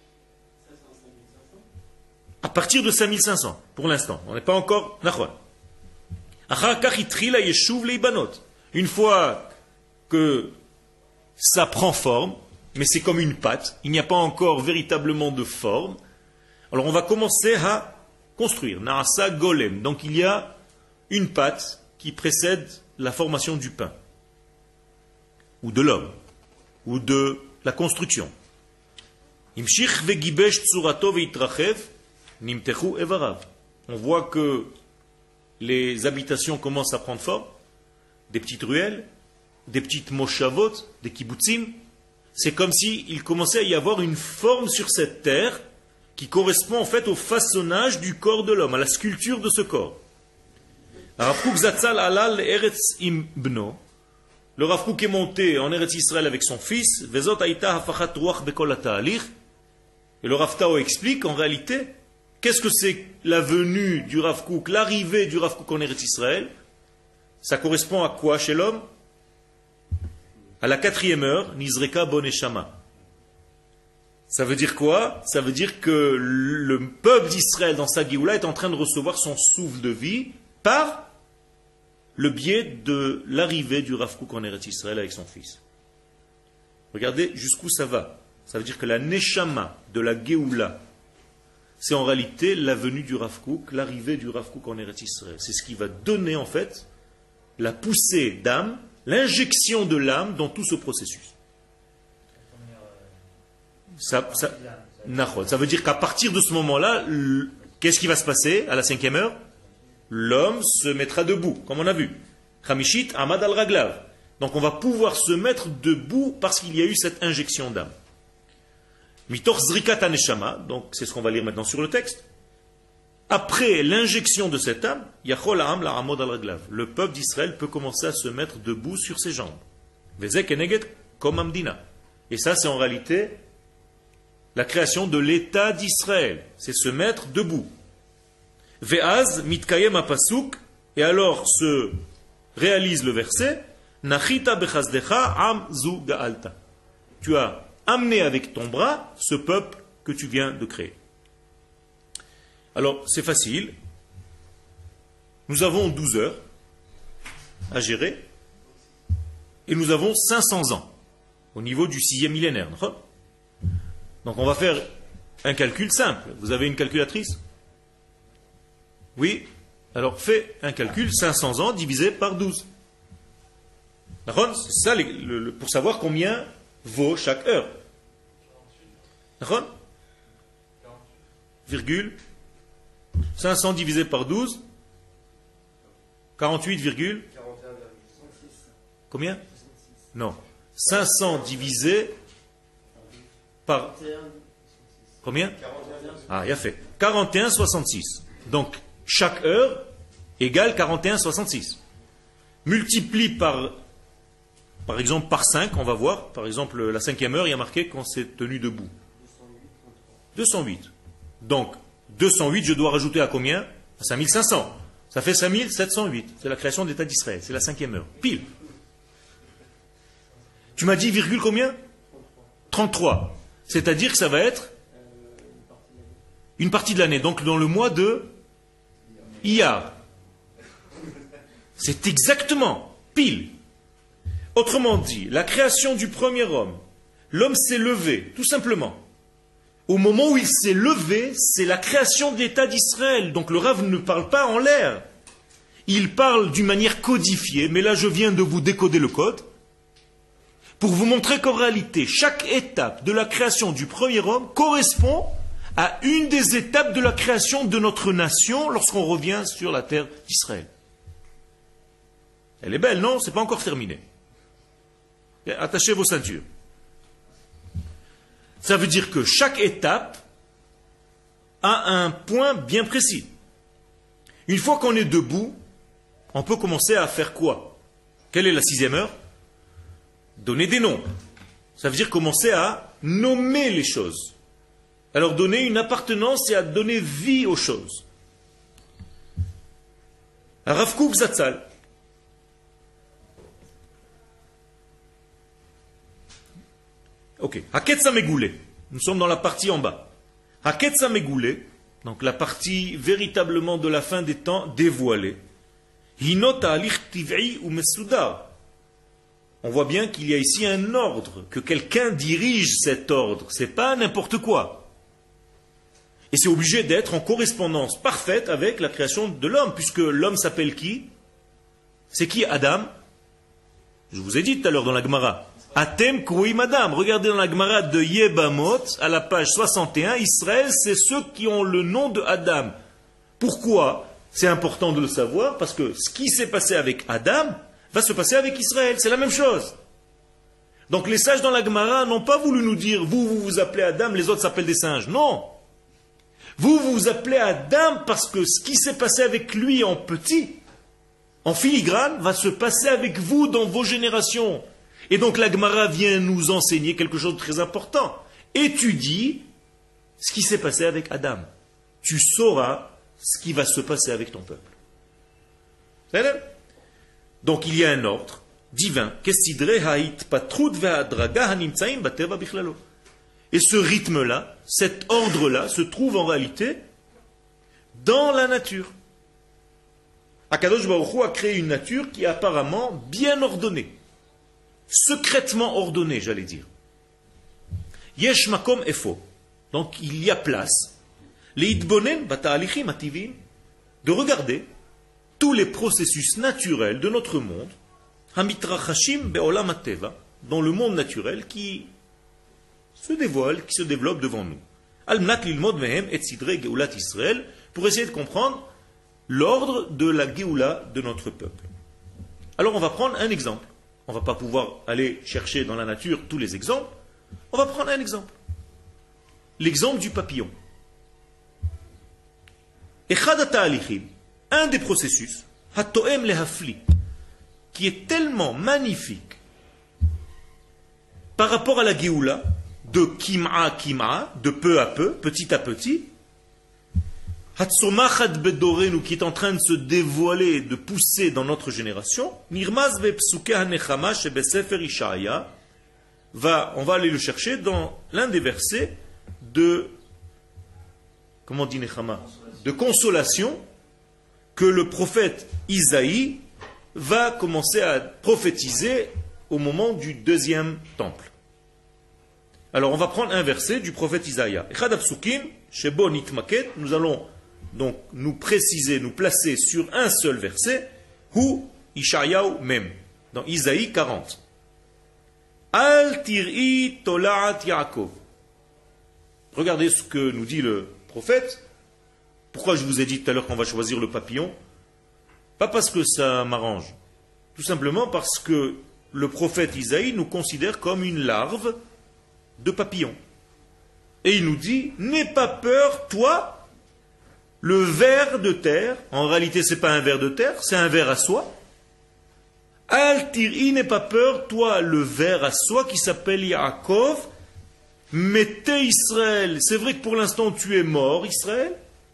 À partir de cinq mille cinq cents, pour l'instant. On n'est pas encore... Une fois que ça prend forme, mais c'est comme une pâte, il n'y a pas encore véritablement de forme, alors on va commencer à construire. Naasa golem. Donc il y a une pâte qui précède la formation du pain, ou de l'homme, ou de la construction. On voit que les habitations commencent à prendre forme, des petites ruelles, des petites moshavot, des kibbutzim. C'est comme s'il commençait à y avoir une forme sur cette terre qui correspond en fait au façonnage du corps de l'homme, à la sculpture de ce corps. Le Rav Kook est monté en Eretz Israël avec son fils, et le Rav Tao explique en réalité qu'est-ce que c'est la venue du Rav Kook, l'arrivée du Rav Kook en Eretz Israël. Ça correspond à quoi chez l'homme? À la quatrième heure, Nizreka Boneshama. Ça veut dire quoi? Ça veut dire que le peuple d'Israël dans sa Géoula est en train de recevoir son souffle de vie par le biais de l'arrivée du Rav Kook en Eretz Israël avec son fils. Regardez jusqu'où ça va. Ça veut dire que la Neshama de la Géoula, c'est en réalité la venue du Rav Kook, l'arrivée du Rav Kook en Eretz Israël. C'est ce qui va donner en fait la poussée d'âme, l'injection de l'âme dans tout ce processus. Ça, ça, ça veut dire qu'à partir de ce moment-là, qu'est-ce qui va se passer à la cinquième heure? L'homme se mettra debout, comme on a vu. Chamishit Amad al Raglav. Donc on va pouvoir se mettre debout parce qu'il y a eu cette injection d'âme. Mitor Zrikat Aneshama, donc c'est ce qu'on va lire maintenant sur le texte. Après l'injection de cette âme, Yachol Ha'am la Amod al Raglav. Le peuple d'Israël peut commencer à se mettre debout sur ses jambes. Vezek Eneged Kom Amdina. Et ça, c'est en réalité la création de l'État d'Israël. C'est se mettre debout. Ve'az mitkayem apasuk. Et alors se réalise le verset. Nachita bechazdecha am zu ga'alta. Tu as amené avec ton bras ce peuple que tu viens de créer. Alors, c'est facile. Nous avons douze heures à gérer et nous avons cinq cents ans au niveau du sixième millénaire. Donc, on va faire un calcul simple. Vous avez une calculatrice? Oui? Alors, fais un calcul, cinq cents ans divisé par douze. C'est ça le, le, pour savoir combien vaut chaque heure. Virgule cinq cents divisé par douze, quarante-huit, combien? Non. cinq cents divisé par combien? Ah, il a fait. quarante et un virgule soixante-six. Donc, chaque heure égale quarante et un virgule soixante-six. Multiplie par, par exemple, par cinq, on va voir. Par exemple, la cinquième heure, il y a marqué qu'on s'est tenu debout. deux cent huit. Donc, deux cent huit, je dois rajouter à combien? À cinq mille cinq cents. Ça fait cinq mille sept cent huit. C'est la création de l'État d'Israël. C'est la cinquième heure. Pile. Tu m'as dit virgule combien? trente-trois. C'est-à-dire que ça va être une partie de l'année. Donc dans le mois de Iyar. C'est exactement pile. Autrement dit, la création du premier homme, l'homme s'est levé, tout simplement. Au moment où il s'est levé, c'est la création de l'État d'Israël. Donc le Rav ne parle pas en l'air. Il parle d'une manière codifiée, mais là je viens de vous décoder le code, pour vous montrer qu'en réalité, chaque étape de la création du premier homme correspond à une des étapes de la création de notre nation lorsqu'on revient sur la terre d'Israël. Elle est belle, non? C'est pas encore terminé. Attachez vos ceintures. Ça veut dire que chaque étape a un point bien précis. Une fois qu'on est debout, on peut commencer à faire quoi? Quelle est la sixième heure? Donner des noms. Ça veut dire commencer à nommer les choses. À leur donner une appartenance et à donner vie aux choses. Rav Kook Zatzal. Ok. Haketza Megoulé. Nous sommes dans la partie en bas. Haketza Megoulé, donc la partie véritablement de la fin des temps dévoilée. Hinot ta'alich tiv'i ou mesudar. On voit bien qu'il y a ici un ordre, que quelqu'un dirige cet ordre. C'est pas n'importe quoi. Et c'est obligé d'être en correspondance parfaite avec la création de l'homme, puisque l'homme s'appelle qui? C'est qui Adam? Je vous ai dit tout à l'heure dans la Gemara. Atem kouim Adam. Regardez dans la Gemara de Yebamot, à la page soixante et un, Israël, c'est ceux qui ont le nom de Adam. Pourquoi? C'est important de le savoir, parce que ce qui s'est passé avec Adam va se passer avec Israël. C'est la même chose. Donc les sages dans la Gemara n'ont pas voulu nous dire, vous, vous vous appelez Adam, les autres s'appellent des singes. Non. Vous, vous vous appelez Adam parce que ce qui s'est passé avec lui en petit, en filigrane, va se passer avec vous dans vos générations. Et donc la Gemara vient nous enseigner quelque chose de très important. Étudie ce qui s'est passé avec Adam. Tu sauras ce qui va se passer avec ton peuple. C'est vrai? Donc il y a un ordre divin. Et ce rythme-là, cet ordre-là, se trouve en réalité dans la nature. Akadosh Baruch Hu a créé une nature qui est apparemment bien ordonnée. Secrètement ordonnée, j'allais dire. Yesh makom efo. Donc il y a place. Leitbonen bata'alichim ativim. De regarder tous les processus naturels de notre monde, hamitrachashim be'olam ateva, dans le monde naturel qui se dévoile, qui se développe devant nous. Al-mnat lilmod mehem et sidre geulat Israël, pour essayer de comprendre l'ordre de la Géoula de notre peuple. Alors on va prendre un exemple. On ne va pas pouvoir aller chercher dans la nature tous les exemples. On va prendre un exemple. L'exemple du papillon. Echad ta'alichim, un des processus, hatoem lehafli, qui est tellement magnifique par rapport à la Géoula, de kim'a kim'a, de peu à peu, petit à petit, Hatsomachat bedorenu, qui est en train de se dévoiler, de pousser dans notre génération, Nirmaz vepsuke hanechama shebesefer Ishaya, va, on va aller le chercher dans l'un des versets de, comment on dit nechama, de consolation, que le prophète Isaïe va commencer à prophétiser au moment du deuxième temple. Alors on va prendre un verset du prophète Isaïe. Echad apsukim shebo nitmaket, nous allons donc nous préciser, nous placer sur un seul verset, Hu Ishayahu même, dans Isaïe quarante. Al tir'i tola'at Yaakov. Regardez ce que nous dit le prophète. Pourquoi je vous ai dit tout à l'heure qu'on va choisir le papillon? Pas parce que ça m'arrange. Tout simplement parce que le prophète Isaïe nous considère comme une larve de papillon. Et il nous dit, n'aie pas peur, toi, le ver de terre. En réalité, ce n'est pas un ver de terre, c'est un ver à soie. Al-Tir'i, n'aie pas peur, toi, le ver à soie qui s'appelle Yaakov. Mais t'es Israël. C'est vrai que pour l'instant, tu es mort, Israël.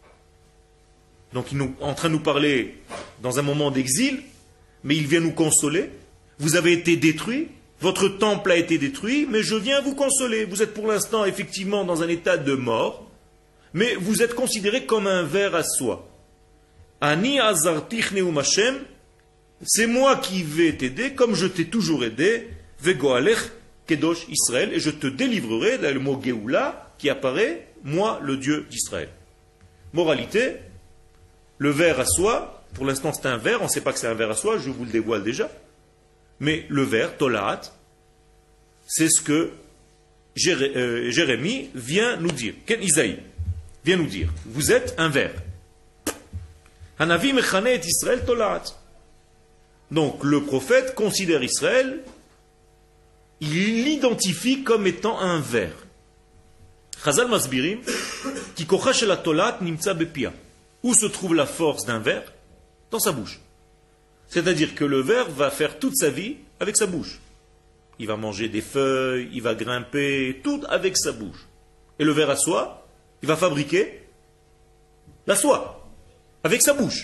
Donc il est en train de nous parler dans un moment d'exil, mais il vient nous consoler. Vous avez été détruits, votre temple a été détruit, mais je viens vous consoler. Vous êtes pour l'instant effectivement dans un état de mort, mais vous êtes considéré comme un ver à soie. Ani azartich neum Hashem, c'est moi qui vais t'aider, comme je t'ai toujours aidé, vegoalech kedosh Israël, et je te délivrerai, là le mot Géoula qui apparaît, moi le Dieu d'Israël. Moralité, le ver à soie, pour l'instant c'est un ver, on ne sait pas que c'est un ver à soie, je vous le dévoile déjà, mais le ver, Tolaat, c'est ce que Jéré, euh, Jérémie vient nous dire. Ken Isaïe vient nous dire, vous êtes un ver. Hanavi mechane et Israël Tolaat. Donc le prophète considère Israël, il l'identifie comme étant un ver. Chazal Masbirim, ki kocha shel Tolaat nimtza bepia. Où se trouve la force d'un ver? Dans sa bouche. C'est-à-dire que le ver va faire toute sa vie avec sa bouche. Il va manger des feuilles, il va grimper, tout avec sa bouche. Et le ver à soie, il va fabriquer la soie, avec sa bouche.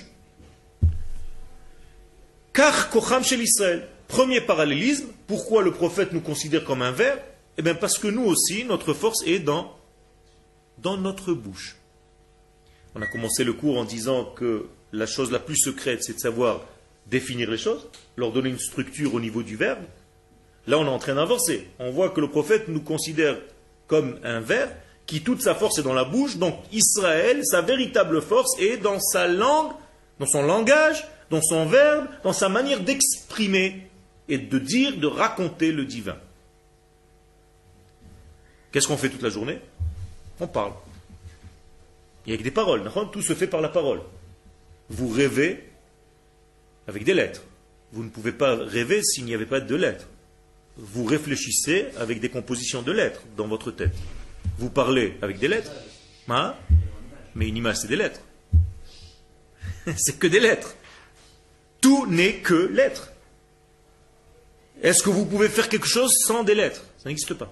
Car kocham shel Israël. Premier parallélisme, pourquoi le prophète nous considère comme un ver? Eh bien parce que nous aussi, notre force est dans, dans notre bouche. On a commencé le cours en disant que la chose la plus secrète, c'est de savoir définir les choses, leur donner une structure au niveau du verbe. Là, on est en train d'avancer. On voit que le prophète nous considère comme un ver qui toute sa force est dans la bouche. Donc Israël, sa véritable force est dans sa langue, dans son langage, dans son verbe, dans sa manière d'exprimer et de dire, de raconter le divin. Qu'est-ce qu'on fait toute la journée? On parle. Il y a que des paroles. Tout se fait par la parole. Vous rêvez avec des lettres. Vous ne pouvez pas rêver s'il n'y avait pas de lettres. Vous réfléchissez avec des compositions de lettres dans votre tête. Vous parlez avec des lettres. Hein? Mais une image, c'est des lettres. C'est que des lettres. Tout n'est que lettres. Est-ce que vous pouvez faire quelque chose sans des lettres? Ça n'existe pas.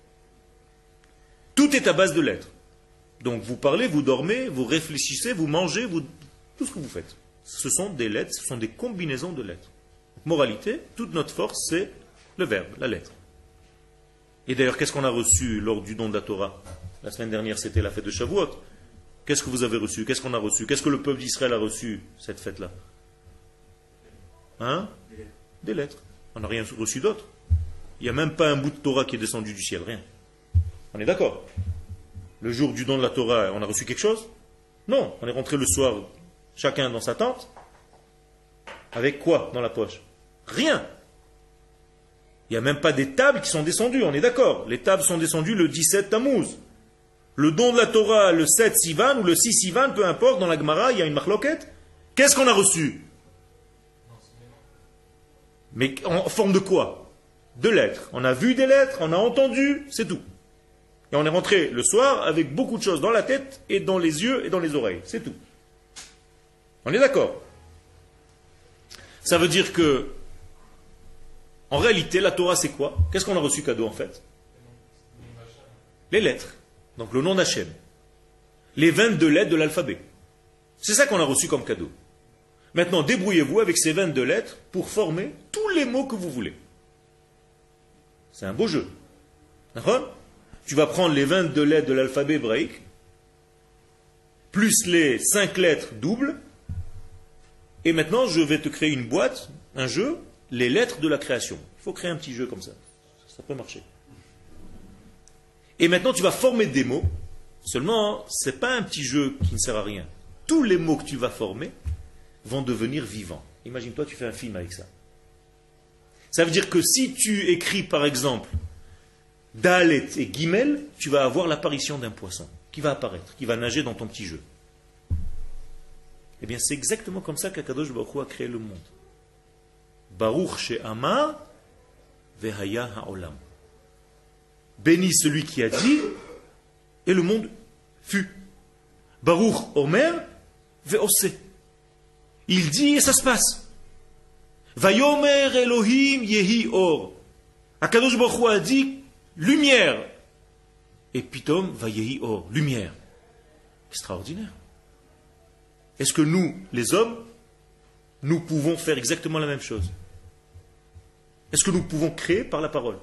Tout est à base de lettres. Donc vous parlez, vous dormez, vous réfléchissez, vous mangez, vous... tout ce que vous faites. Ce sont des lettres, ce sont des combinaisons de lettres. Moralité, toute notre force, c'est le verbe, la lettre. Et d'ailleurs, qu'est-ce qu'on a reçu lors du don de la Torah? La semaine dernière, c'était la fête de Shavuot. Qu'est-ce que vous avez reçu? Qu'est-ce qu'on a reçu? Qu'est-ce que le peuple d'Israël a reçu, cette fête-là? Hein? Des lettres. On n'a rien reçu d'autre. Il n'y a même pas un bout de Torah qui est descendu du ciel, rien. On est d'accord? Le jour du don de la Torah, on a reçu quelque chose? Non, on est rentré le soir, chacun dans sa tente. Avec quoi dans la poche? Rien. Il n'y a même pas des tables qui sont descendues, on est d'accord. Les tables sont descendues le dix-sept Tammuz. Le don de la Torah, le sept Sivan ou le six Sivan, peu importe, dans la Gemara, il y a une marloquette. Qu'est-ce qu'on a reçu? Mais en forme de quoi? De lettres. On a vu des lettres, on a entendu, c'est tout. Et on est rentré le soir avec beaucoup de choses dans la tête et dans les yeux et dans les oreilles. C'est tout. On est d'accord? Ça veut dire que, en réalité, la Torah, c'est quoi? Qu'est-ce qu'on a reçu cadeau, en fait? Les lettres. Donc le nom d'Hachem. Les vingt-deux lettres de l'alphabet. C'est ça qu'on a reçu comme cadeau. Maintenant, débrouillez-vous avec ces vingt-deux lettres pour former tous les mots que vous voulez. C'est un beau jeu. D'accord? Tu vas prendre les vingt-deux lettres de l'alphabet hébraïque, plus les cinq lettres doubles, et maintenant je vais te créer une boîte, un jeu, les lettres de la création. Il faut créer un petit jeu comme ça. Ça peut marcher. Et maintenant tu vas former des mots, seulement ce n'est pas un petit jeu qui ne sert à rien. Tous les mots que tu vas former vont devenir vivants. Imagine-toi, tu fais un film avec ça. Ça veut dire que si tu écris par exemple Dalet et Gimel, tu vas avoir l'apparition d'un poisson qui va apparaître, qui va nager dans ton petit jeu. Eh bien, c'est exactement comme ça qu'Akadosh Baruch Hu a créé le monde. Baruch she'amar vehaya ha'olam. Béni celui qui a dit, et le monde fut. Baruch omer ve'ose. Il dit et ça se passe. Vayomer Elohim yehi or. Akadosh Baruch Hu a dit lumière. Et pitom va yehi or. Lumière. Extraordinaire. Est-ce que nous, les hommes, nous pouvons faire exactement la même chose? Est-ce que nous pouvons créer par la parole?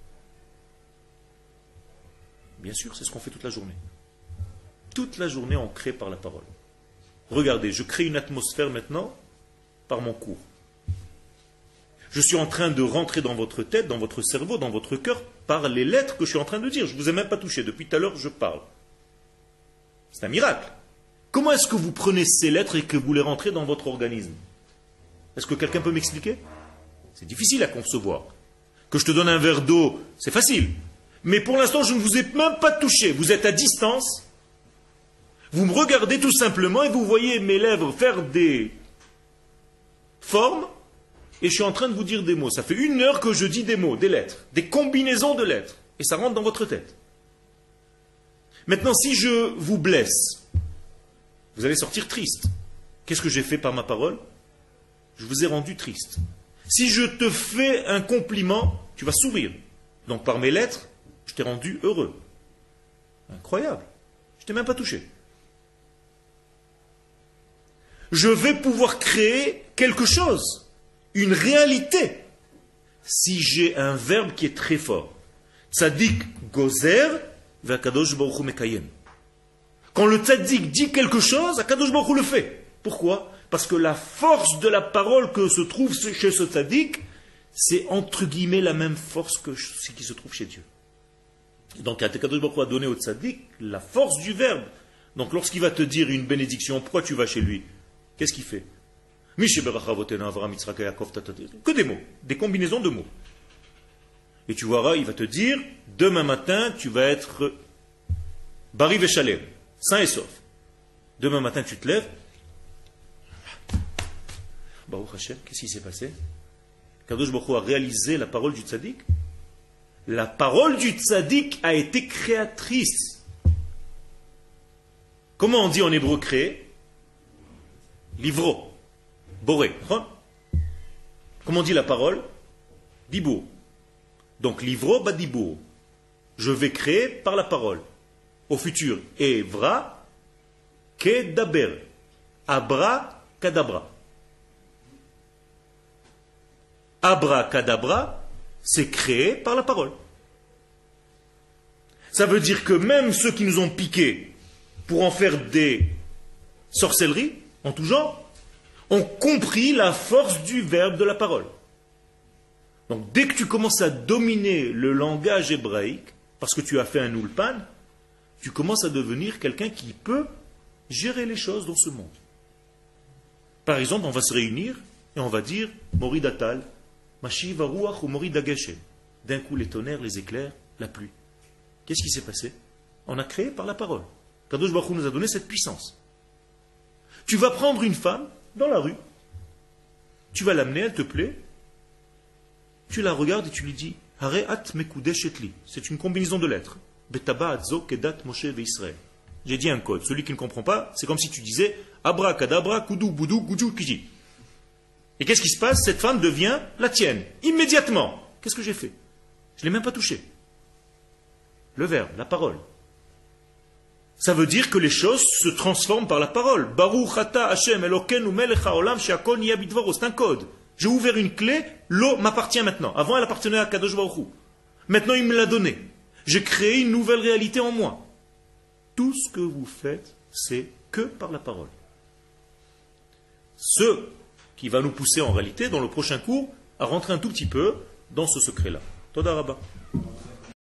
Bien sûr, c'est ce qu'on fait toute la journée. Toute la journée, on crée par la parole. Regardez, je crée une atmosphère maintenant par mon cours. Je suis en train de rentrer dans votre tête, dans votre cerveau, dans votre cœur, par les lettres que je suis en train de dire. Je ne vous ai même pas touché. Depuis tout à l'heure, je parle. C'est un miracle. Comment est-ce que vous prenez ces lettres et que vous les rentrez dans votre organisme? Est-ce que quelqu'un peut m'expliquer? C'est difficile à concevoir. Que je te donne un verre d'eau, c'est facile. Mais pour l'instant, je ne vous ai même pas touché. Vous êtes à distance. Vous me regardez tout simplement et vous voyez mes lèvres faire des formes et je suis en train de vous dire des mots. Ça fait une heure que je dis des mots, des lettres, des combinaisons de lettres et ça rentre dans votre tête. Maintenant, si je vous blesse, vous allez sortir triste. Qu'est-ce que j'ai fait par ma parole? Je vous ai rendu triste. Si je te fais un compliment, tu vas sourire. Donc par mes lettres, je t'ai rendu heureux. Incroyable. Je t'ai même pas touché. Je vais pouvoir créer quelque chose, une réalité, si j'ai un verbe qui est très fort. Tzadik gozer, ve'akadosh baruch hu mekayem. Quand le tzadik dit quelque chose, Akadosh baruch hu le fait. Pourquoi? Parce que la force de la parole que se trouve chez ce tzadik, c'est entre guillemets la même force que ce qui se trouve chez Dieu. Et donc Akadosh baruch hu a donné au tzadik la force du verbe. Donc lorsqu'il va te dire une bénédiction, pourquoi tu vas chez lui? Qu'est-ce qu'il fait? Que des mots, des combinaisons de mots. Et tu verras, il va te dire, demain matin, tu vas être Bari Veshalem, sain et sauf. Demain matin, tu te lèves. Baruch Hashem, qu'est-ce qui s'est passé? Kadosh Baruch Hu a réalisé la parole du tzaddik. La parole du tzaddik a été créatrice. Comment on dit en hébreu créer? Livro, boré. Comment on dit la parole? Dibour. Donc livro, badibour. Je vais créer par la parole. Au futur, evra, kedaber. Abra, kadabra. Abra, kadabra, c'est créé par la parole. Ça veut dire que même ceux qui nous ont piqués pour en faire des sorcelleries, en tout genre, ont compris la force du verbe de la parole. Donc dès que tu commences à dominer le langage hébraïque, parce que tu as fait un ulpan, tu commences à devenir quelqu'un qui peut gérer les choses dans ce monde. Par exemple, on va se réunir et on va dire Mori datal, Mashi varuach ou Mori dageshe. D'un coup, les tonnerres, les éclairs, la pluie. Qu'est-ce qui s'est passé? On a créé par la parole. Kadosh Baruch Hu nous a donné cette puissance. Tu vas prendre une femme dans la rue, tu vas l'amener, elle te plaît, tu la regardes et tu lui dis Hareat mekudesh etli. C'est une combinaison de lettres. Betaba atzo kedat Moshe veIsraël. J'ai dit un code. Celui qui ne comprend pas, c'est comme si tu disais Abra kadabra kudu boudou goudou kiji. Et qu'est-ce qui se passe? Cette femme devient la tienne, immédiatement. Qu'est-ce que j'ai fait? Je ne l'ai même pas touchée. Le verbe, la parole. Ça veut dire que les choses se transforment par la parole. Baruch ata Hashem Elokeinu melech haolam she'akol niya bidvaro. C'est un code. J'ai ouvert une clé, l'eau m'appartient maintenant. Avant, elle appartenait à Kadosh Baruch Hu. Maintenant, il me l'a donnée. J'ai créé une nouvelle réalité en moi. Tout ce que vous faites, c'est que par la parole. Ce qui va nous pousser en réalité, dans le prochain cours, à rentrer un tout petit peu dans ce secret-là. Toda Rabba.